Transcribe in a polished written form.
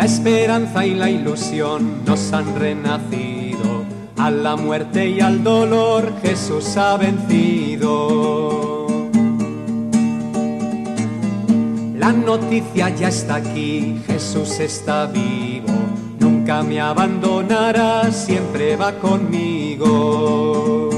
esperanza y la ilusión nos han renacido. A la muerte y al dolor Jesús ha vencido. La noticia ya está aquí, Jesús está vivo. Nunca me abandonará, siempre va conmigo.